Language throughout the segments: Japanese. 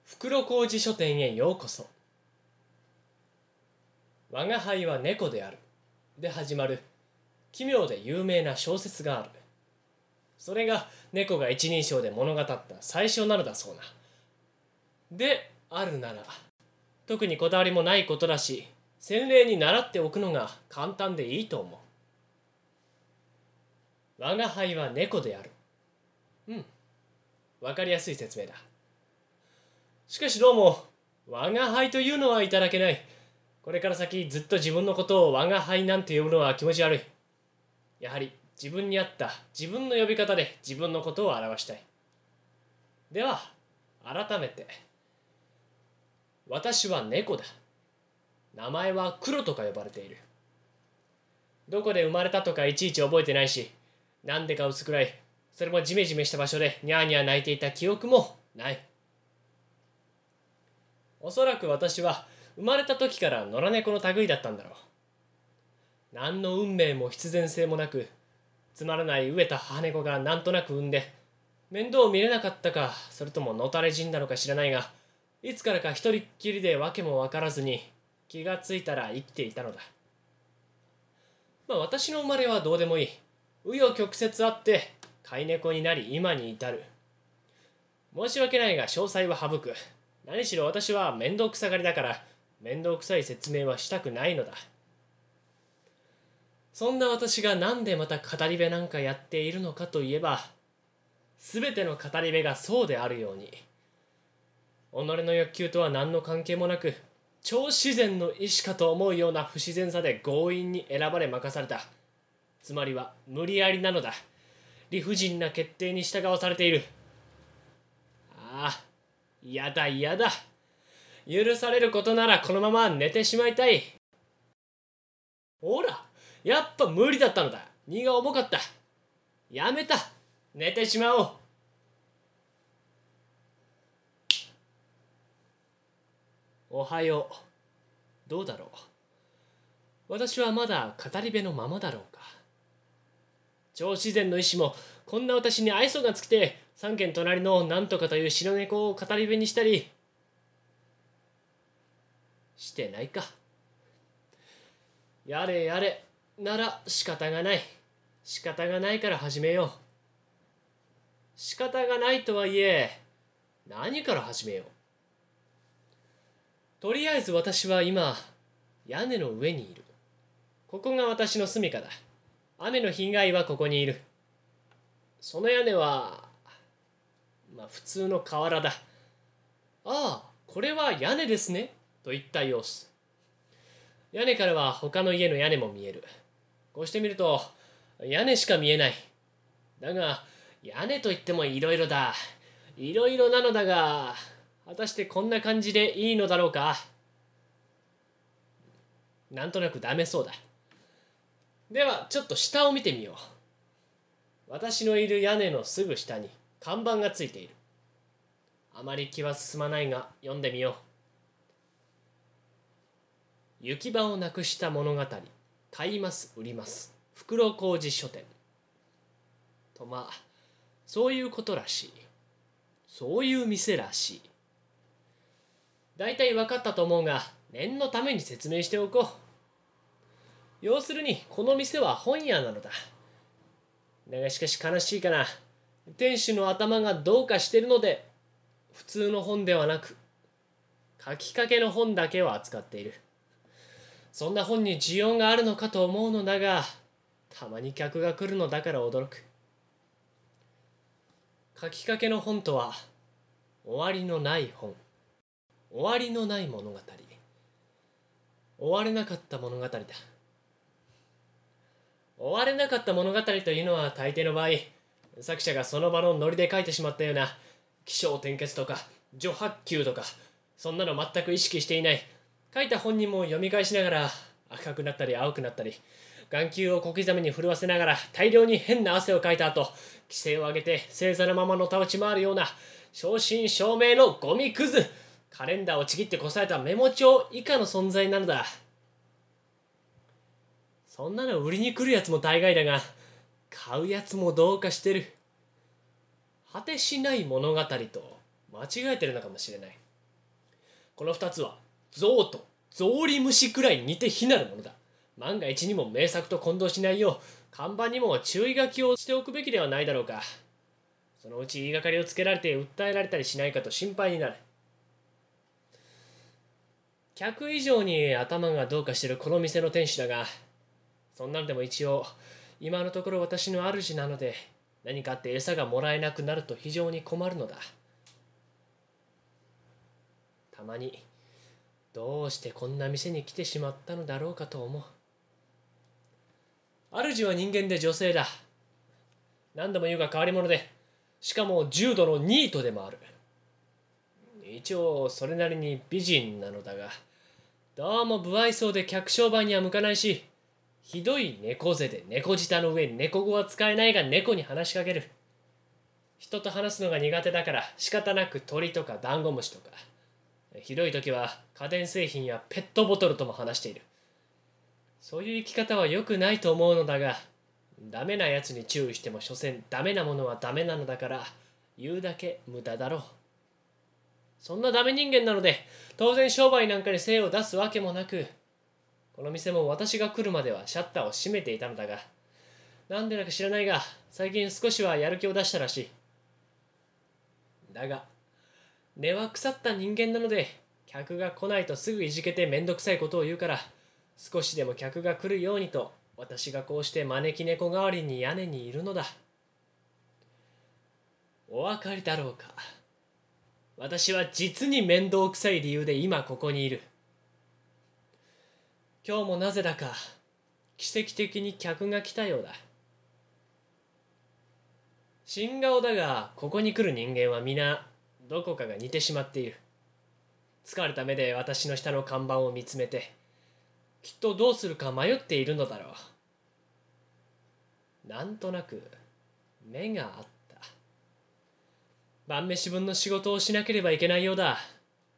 袋小路書店へようこそ。我が輩は猫であるで始まる奇妙で有名な小説がある。それが猫が一人称で物語った最初なのだそうな。であるなら特にこだわりもないことだし、先例に習っておくのが簡単でいいと思う。我が輩は猫である。わかりやすい説明だ。しかしどうも我が輩というのはいただけない。これから先ずっと自分のことを我が輩なんて呼ぶのは気持ち悪い。やはり自分に合った自分の呼び方で自分のことを表したい。では改めて、私は猫だ。名前は黒とか呼ばれている。どこで生まれたとかいちいち覚えてないし、なんでか薄暗い、それもジメジメした場所でニャーニャー泣いていた記憶もない。おそらく私は生まれた時から野良猫の類だったんだろう。何の運命も必然性もなく、つまらない飢えた母猫がなんとなく産んで、面倒を見れなかったか、それとものたれ死んだのか知らないが、いつからか一人っきりで訳も分からずに気がついたら生きていたのだ。私の生まれはどうでもいい。紆余曲折あって飼い猫になり今に至る。申し訳ないが詳細は省く。何しろ私は面倒くさがりだから面倒くさい説明はしたくないのだ。そんな私がなんでまた語り部なんかやっているのかといえば、すべての語り部がそうであるように、己の欲求とは何の関係もなく超自然の意志かと思うような不自然さで強引に選ばれ任された。つまりは無理やりなのだ。理不尽な決定に従わされている。ああ、やだやだ。許されることならこのまま寝てしまいたい。ほら、やっぱ無理だったのだ。荷が重かった。やめた。寝てしまおう。おはよう。どうだろう。私はまだ語り部のままだろうか。超自然の意志もこんな私に愛想がつきて、3軒隣のなんとかという白猫を語り部にしたりしてないか。やれやれなら仕方がない。仕方がないから始めよう。仕方がないとはいえ何から始めよう。とりあえず私は今屋根の上にいる。ここが私の住処だ。雨の被害はここにいる。その屋根は普通の瓦だ。ああ、これは屋根ですねといった様子。屋根からは他の家の屋根も見える。こうしてみると屋根しか見えない。だが屋根といってもいろいろだ。いろいろなのだが、果たしてこんな感じでいいのだろうか。なんとなくダメそうだ。ではちょっと下を見てみよう。私のいる屋根のすぐ下に看板がついている。あまり気は進まないが読んでみよう。行き場をなくした物語、買います売ります袋小路書店と、そういうことらしい。そういう店らしい。だいたい分かったと思うが、念のために説明しておこう。要するにこの店は本屋なのだ。だがしかし悲しいかな。店主の頭がどうかしてるので、普通の本ではなく書きかけの本だけを扱っている。そんな本に需要があるのかと思うのだが、たまに客が来るのだから驚く。書きかけの本とは終わりのない本、終わりのない物語、終われなかった物語だ。終われなかった物語というのは大抵の場合、作者がその場のノリで書いてしまったような起承転結とか序八急とか、そんなの全く意識していない。書いた本人も読み返しながら赤くなったり青くなったり、眼球を小刻みに震わせながら大量に変な汗をかいた後、規制を上げて正座のままのたうち回るような正真正銘のゴミクズ、カレンダーをちぎってこさえたメモ帳以下の存在なのだ。そんなの売りに来るやつも大概だが、買うやつもどうかしてる。果てしない物語と間違えてるのかもしれない。 この2つは象とゾウリムシくらい似て非なるものだ。万が一にも名作と混同しないよう看板にも注意書きをしておくべきではないだろうか。そのうち言いがかりをつけられて訴えられたりしないかと心配になる。客以上に頭がどうかしてるこの店の店主だが、そんなのでも一応今のところ私の主なので、何かあって餌がもらえなくなると非常に困るのだ。たまにどうしてこんな店に来てしまったのだろうかと思う。主は人間で女性だ。何度も言うが変わり者で、しかも重度のニートでもある。一応それなりに美人なのだが、どうも不愛想で客商売には向かないし、ひどい猫背で猫舌の上に猫語は使えないが猫に話しかける。人と話すのが苦手だから仕方なく鳥とかダンゴムシとか、ひどい時は家電製品やペットボトルとも話している。そういう生き方は良くないと思うのだが、ダメなやつに注意しても所詮ダメなものはダメなのだから、言うだけ無駄だろう。そんなダメ人間なので当然商売なんかに精を出すわけもなく、この店も私が来るまではシャッターを閉めていたのだが、なんでだか知らないが最近少しはやる気を出したらしい。だが根は腐った人間なので、客が来ないとすぐいじけてめんどくさいことを言うから、少しでも客が来るようにと私がこうして招き猫代わりに屋根にいるのだ。お分かりだろうか。私は実に面倒くさい理由で今ここにいる。今日もなぜだか奇跡的に客が来たようだ。新顔だがここに来る人間は皆どこかが似てしまっている。疲れた目で私の下の看板を見つめて、きっとどうするか迷っているのだろう。なんとなく目があった。晩飯分の仕事をしなければいけないようだ。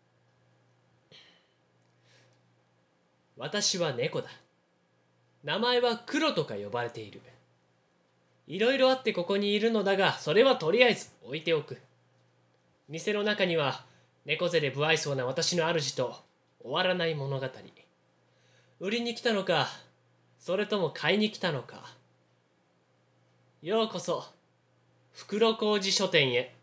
私は猫だ。名前は黒とか呼ばれている。いろいろあってここにいるのだが、それはとりあえず置いておく。店の中には猫背で不愛想な私の主と終わらない物語。売りに来たのか、それとも買いに来たのか。ようこそ袋小路書店へ。